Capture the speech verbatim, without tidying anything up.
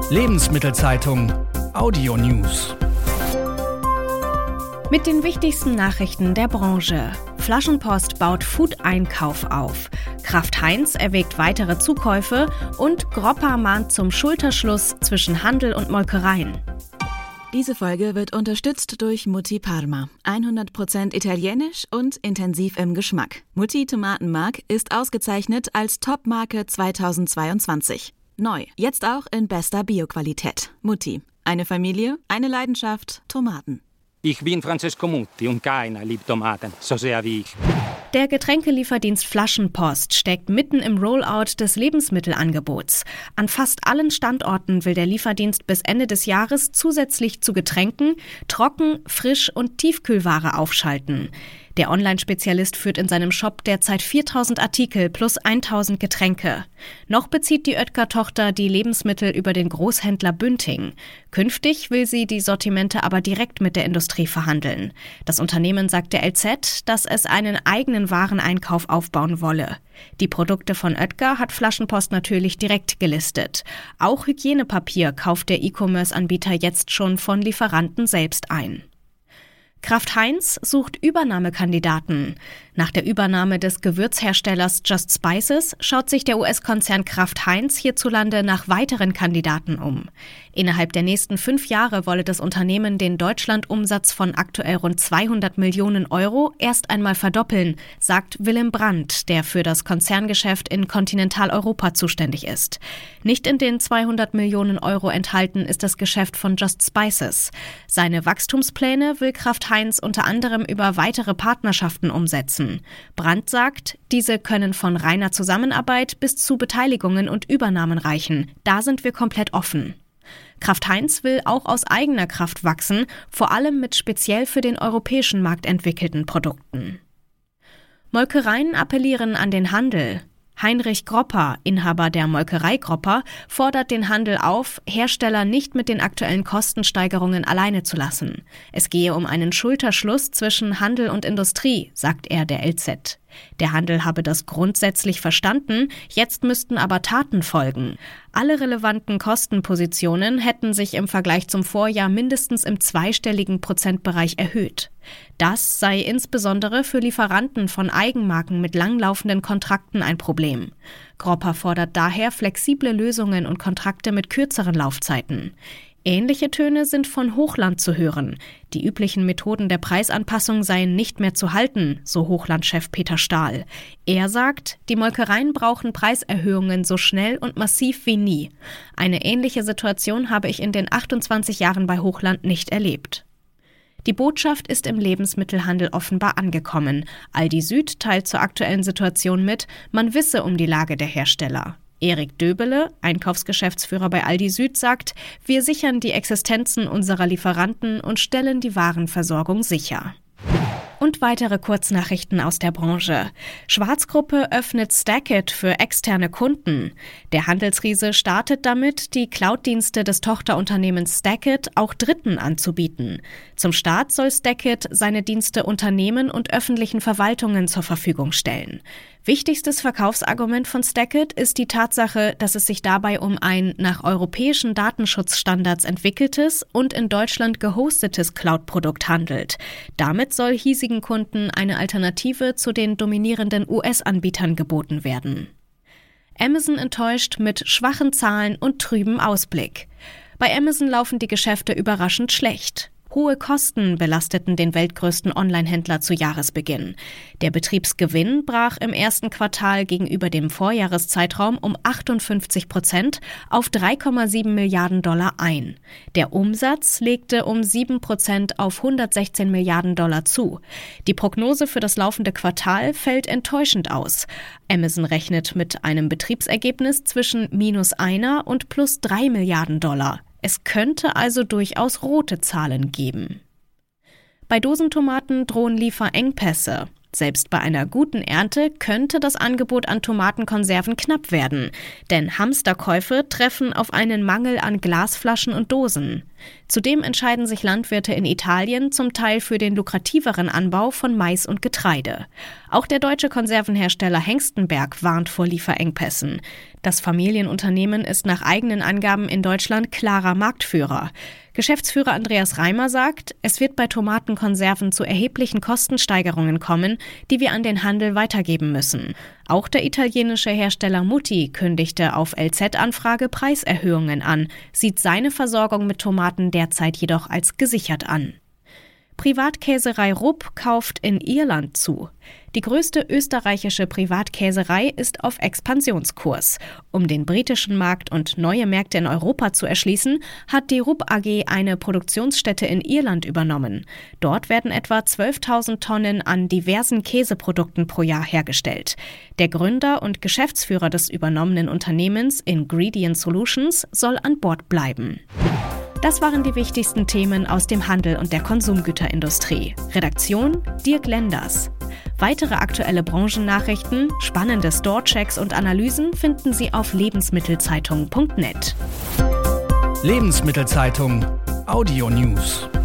Lebensmittelzeitung Audio News. Mit den wichtigsten Nachrichten der Branche. Flaschenpost baut Food-Einkauf auf. Kraft Heinz erwägt weitere Zukäufe und Gropper mahnt zum Schulterschluss zwischen Handel und Molkereien. Diese Folge wird unterstützt durch Mutti Parma. hundert Prozent italienisch und intensiv im Geschmack. Mutti Tomatenmark ist ausgezeichnet als Top-Marke zweitausendzweiundzwanzig. Neu, jetzt auch in bester Bioqualität. Mutti, eine Familie, eine Leidenschaft, Tomaten. Ich bin Francesco Mutti und keiner liebt Tomaten so sehr wie ich. Der Getränkelieferdienst Flaschenpost steckt mitten im Rollout des Lebensmittelangebots. An fast allen Standorten will der Lieferdienst bis Ende des Jahres zusätzlich zu Getränken Trocken-, Frisch- und Tiefkühlware aufschalten. Der Online-Spezialist führt in seinem Shop derzeit viertausend Artikel plus tausend Getränke. Noch bezieht die Oetker-Tochter die Lebensmittel über den Großhändler Bünding. Künftig will sie die Sortimente aber direkt mit der Industrie verhandeln. Das Unternehmen sagt der L Z, dass es einen eigenen Wareneinkauf aufbauen wolle. Die Produkte von Oetker hat Flaschenpost natürlich direkt gelistet. Auch Hygienepapier kauft der E-Commerce-Anbieter jetzt schon von Lieferanten selbst ein. Kraft Heinz sucht Übernahmekandidaten. Nach der Übernahme des Gewürzherstellers Just Spices schaut sich der U S-Konzern Kraft Heinz hierzulande nach weiteren Kandidaten um. Innerhalb der nächsten fünf Jahre wolle das Unternehmen den Deutschlandumsatz von aktuell rund zweihundert Millionen Euro erst einmal verdoppeln, sagt Willem Brandt, der für das Konzerngeschäft in Kontinentaleuropa zuständig ist. Nicht in den zweihundert Millionen Euro enthalten ist das Geschäft von Just Spices. Seine Wachstumspläne will Kraft Heinz unter anderem über weitere Partnerschaften umsetzen. Brandt sagt, diese können von reiner Zusammenarbeit bis zu Beteiligungen und Übernahmen reichen. Da sind wir komplett offen. Kraft Heinz will auch aus eigener Kraft wachsen, vor allem mit speziell für den europäischen Markt entwickelten Produkten. Molkereien appellieren an den Handel. Heinrich Gropper, Inhaber der Molkerei Gropper, fordert den Handel auf, Hersteller nicht mit den aktuellen Kostensteigerungen alleine zu lassen. Es gehe um einen Schulterschluss zwischen Handel und Industrie, sagt er der L Z. Der Handel habe das grundsätzlich verstanden, jetzt müssten aber Taten folgen. Alle relevanten Kostenpositionen hätten sich im Vergleich zum Vorjahr mindestens im zweistelligen Prozentbereich erhöht. Das sei insbesondere für Lieferanten von Eigenmarken mit langlaufenden Kontrakten ein Problem. Gropper fordert daher flexible Lösungen und Kontrakte mit kürzeren Laufzeiten. Ähnliche Töne sind von Hochland zu hören. Die üblichen Methoden der Preisanpassung seien nicht mehr zu halten, so Hochland-Chef Peter Stahl. Er sagt, die Molkereien brauchen Preiserhöhungen so schnell und massiv wie nie. Eine ähnliche Situation habe ich in den achtundzwanzig Jahren bei Hochland nicht erlebt. Die Botschaft ist im Lebensmittelhandel offenbar angekommen. Aldi Süd teilt zur aktuellen Situation mit, man wisse um die Lage der Hersteller. Erik Döbele, Einkaufsgeschäftsführer bei Aldi Süd, sagt, wir sichern die Existenzen unserer Lieferanten und stellen die Warenversorgung sicher. Und weitere Kurznachrichten aus der Branche. Schwarzgruppe öffnet Stackit für externe Kunden. Der Handelsriese startet damit, die Cloud-Dienste des Tochterunternehmens Stackit auch Dritten anzubieten. Zum Start soll Stackit seine Dienste Unternehmen und öffentlichen Verwaltungen zur Verfügung stellen. Wichtigstes Verkaufsargument von Stackit ist die Tatsache, dass es sich dabei um ein nach europäischen Datenschutzstandards entwickeltes und in Deutschland gehostetes Cloud-Produkt handelt. Damit soll hiesigen Kunden eine Alternative zu den dominierenden U S-Anbietern geboten werden. Amazon enttäuscht mit schwachen Zahlen und trübem Ausblick. Bei Amazon laufen die Geschäfte überraschend schlecht. Hohe Kosten belasteten den weltgrößten Online-Händler zu Jahresbeginn. Der Betriebsgewinn brach im ersten Quartal gegenüber dem Vorjahreszeitraum um achtundfünfzig Prozent auf drei Komma sieben Milliarden Dollar ein. Der Umsatz legte um sieben Prozent auf hundertsechzehn Milliarden Dollar zu. Die Prognose für das laufende Quartal fällt enttäuschend aus. Amazon rechnet mit einem Betriebsergebnis zwischen minus einer und plus drei Milliarden Dollar. Es könnte also durchaus rote Zahlen geben. Bei Dosentomaten drohen Lieferengpässe. Selbst bei einer guten Ernte könnte das Angebot an Tomatenkonserven knapp werden, denn Hamsterkäufe treffen auf einen Mangel an Glasflaschen und Dosen. Zudem entscheiden sich Landwirte in Italien zum Teil für den lukrativeren Anbau von Mais und Getreide. Auch der deutsche Konservenhersteller Hengstenberg warnt vor Lieferengpässen. Das Familienunternehmen ist nach eigenen Angaben in Deutschland klarer Marktführer. Geschäftsführer Andreas Reimer sagt, es wird bei Tomatenkonserven zu erheblichen Kostensteigerungen kommen, die wir an den Handel weitergeben müssen. Auch der italienische Hersteller Mutti kündigte auf L Z-Anfrage Preiserhöhungen an, sieht seine Versorgung mit Tomaten derzeit jedoch als gesichert an. Privatkäserei Rupp kauft in Irland zu. Die größte österreichische Privatkäserei ist auf Expansionskurs. Um den britischen Markt und neue Märkte in Europa zu erschließen, hat die Rupp A G eine Produktionsstätte in Irland übernommen. Dort werden etwa zwölftausend Tonnen an diversen Käseprodukten pro Jahr hergestellt. Der Gründer und Geschäftsführer des übernommenen Unternehmens Ingredient Solutions soll an Bord bleiben. Das waren die wichtigsten Themen aus dem Handel und der Konsumgüterindustrie. Redaktion Dirk Lenders. Weitere aktuelle Branchennachrichten, spannende Store-Checks und Analysen finden Sie auf lebensmittelzeitung punkt net. Lebensmittelzeitung Audio News.